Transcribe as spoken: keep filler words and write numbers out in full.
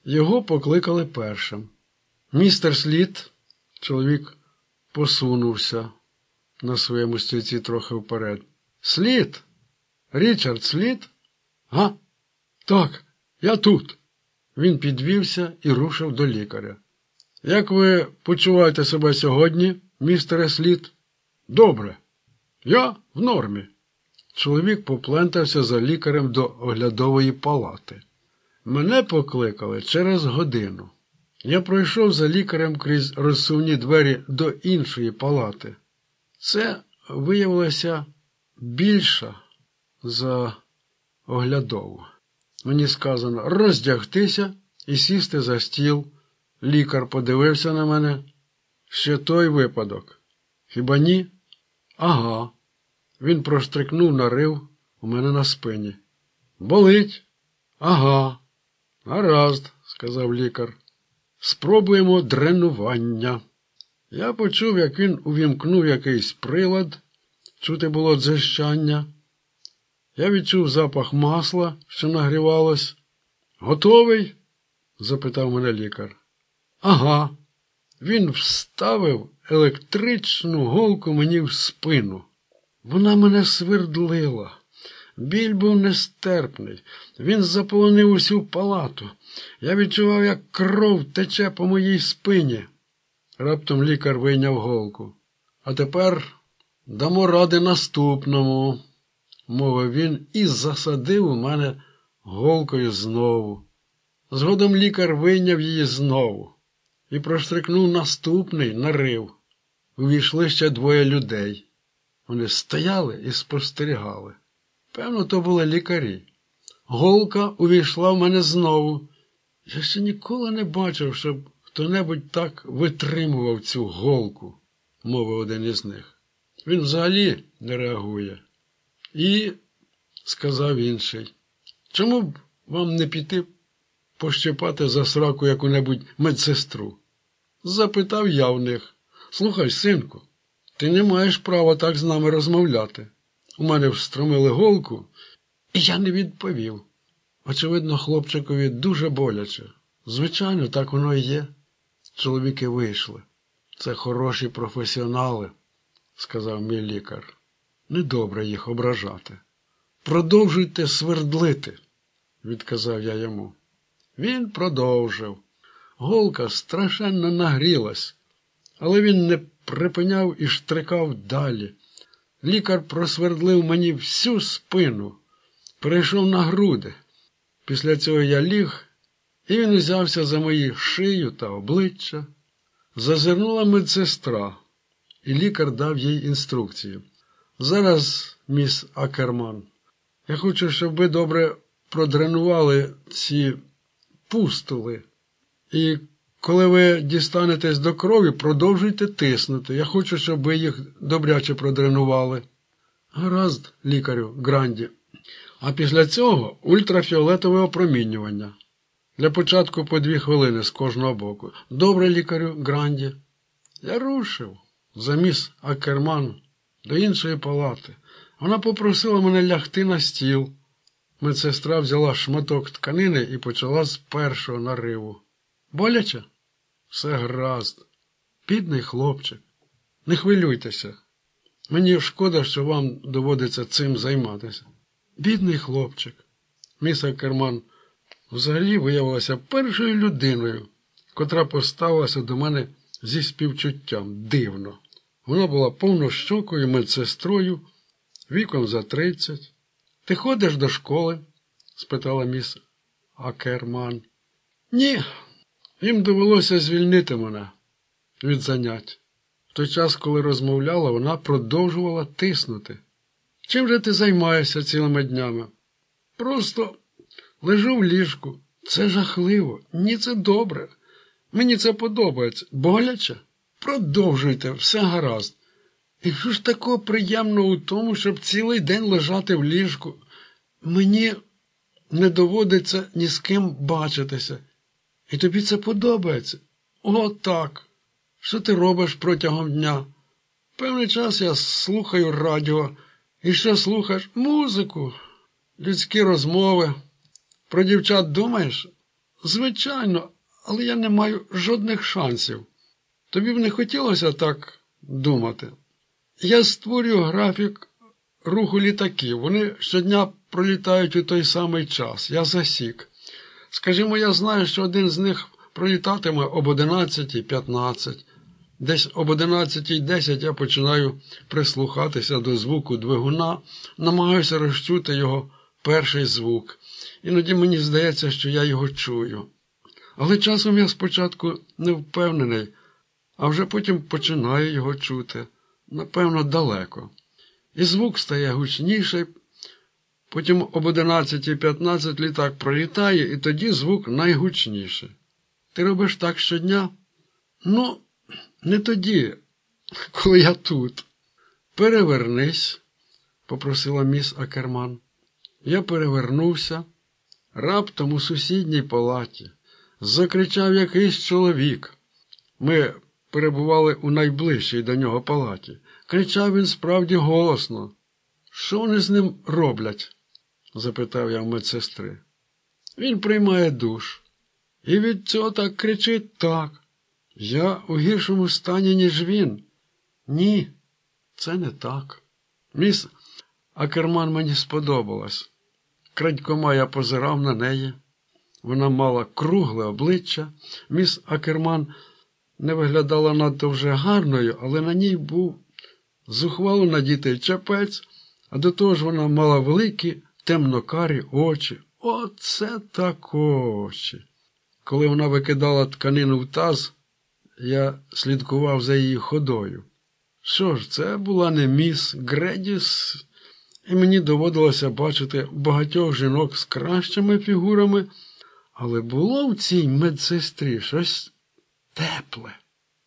Його покликали першим. Містер Сліт, чоловік посунувся на своєму стільці трохи вперед. Сліт? Річард Сліт? Га? Так, я тут. Він підвівся і рушив до лікаря. Як ви почуваєте себе сьогодні, містере Сліт? Добре. Я в нормі. Чоловік поплентався за лікарем до оглядової палати. Мене покликали через годину. Я пройшов за лікарем крізь розсувні двері до іншої палати. Це виявилося більша за оглядову. Мені сказано роздягтися і сісти за стіл. Лікар подивився на мене. Ще той випадок. Хіба ні? Ага. Він проштрикнув нарив у мене на спині. Болить? Ага. Гаразд, сказав лікар. Спробуємо дренування. Я почув, як він увімкнув якийсь прилад. Чути було дзижчання. Я відчув запах масла, що нагрівалось. Готовий? Запитав мене лікар. Ага. Він вставив електричну голку мені в спину. Вона мене свердлила. Біль був нестерпний. Він заполонив усю палату. Я відчував, як кров тече по моїй спині. Раптом лікар вийняв голку. А тепер дамо ради наступному, мовив він і засадив у мене голкою знову. Згодом лікар вийняв її знову і проштрикнув наступний нарив. Увійшли ще двоє людей. Вони стояли і спостерігали. Певно, то були лікарі. Голка увійшла в мене знову. Я ще ніколи не бачив, щоб хто-небудь так витримував цю голку, мовив один із них. Він взагалі не реагує. І, сказав інший, чому б вам не піти пощипати за сраку яку-небудь медсестру? Запитав я в них. Слухай, синку, ти не маєш права так з нами розмовляти. У мене встромили голку, і я не відповів. Очевидно, хлопчикові дуже боляче. Звичайно, так воно і є. Чоловіки вийшли. Це хороші професіонали, сказав мій лікар. Недобре їх ображати. Продовжуйте свердлити, відказав я йому. Він продовжив. Голка страшенно нагрілась, але він не припиняв і штрикав далі. Лікар просвердлив мені всю спину, перейшов на груди. Після цього я ліг, і він узявся за мої шию та обличчя. Зазирнула медсестра, і лікар дав їй інструкцію. Зараз, міс Акерман, я хочу, щоб ви добре продренували ці пустули. І коли ви дістанетесь до крові, продовжуйте тиснути. Я хочу, щоб ви їх добряче продренували. Гаразд, лікарю Гранді. А після цього ультрафіолетове опромінювання. Для початку по дві хвилини з кожного боку. Добре, лікарю Гранді. Я рушив за міс Акерман до іншої палати. Вона попросила мене лягти на стіл. Медсестра взяла шматок тканини і почала з першого нариву. Боляче? Все гаразд. Бідний хлопчик. Не хвилюйтеся. Мені шкода, що вам доводиться цим займатися. Бідний хлопчик. Міс Акерман взагалі виявилася першою людиною, котра поставилася до мене зі співчуттям. Дивно. Вона була повнощокою медсестрою, віком за тридцять. Ти ходиш до школи? Спитала міс Акерман. Ні. Їм довелося звільнити мене від занять. В той час, коли розмовляла, вона продовжувала тиснути. Чим же ти займаєшся цілими днями? Просто лежу в ліжку. Це жахливо. Ні, це добре. Мені це подобається. Боляче? Продовжуйте, все гаразд. І що ж такого приємного у тому, щоб цілий день лежати в ліжку? Мені не доводиться ні з ким бачитися. І тобі це подобається? О, так. Що ти робиш протягом дня? Певний час я слухаю радіо. І що слухаєш? Музику, людські розмови. Про дівчат думаєш? Звичайно, але я не маю жодних шансів. Тобі б не хотілося так думати? Я створюю графік руху літаків. Вони щодня пролітають у той самий час. Я засік. Скажімо, я знаю, що один з них пролітатиме об одинадцятій п'ятнадцять. Десь об одинадцятій десять я починаю прислухатися до звуку двигуна, намагаюся розчути його перший звук. Іноді мені здається, що я його чую. Але часом я спочатку не впевнений, а вже потім починаю його чути. Напевно, далеко. І звук стає гучніший, потім об одинадцятій п'ятнадцять літак пролітає, і тоді звук найгучніший. Ти робиш так щодня? Ну, не тоді, коли я тут. Перевернись, попросила міс Акерман. Я перевернувся. Раптом у сусідній палаті закричав якийсь чоловік. Ми перебували у найближчій до нього палаті. Кричав він справді голосно. «Що вони з ним роблять?» – запитав я в медсестри. «Він приймає душ. І від цього так кричить так. Я у гіршому стані, ніж він». «Ні, це не так». Міс Акерман мені сподобалась. Крадькома я позирав на неї. Вона мала кругле обличчя. Міс Акерман не виглядала надто вже гарною, але на ній був зухвало надітий чепець, а до того ж вона мала великі темнокарі очі. Оце так очі! Коли вона викидала тканину в таз, я слідкував за її ходою. Що ж, це була не міс Гредіс, і мені доводилося бачити багатьох жінок з кращими фігурами, але було в цій медсестрі щось тепле.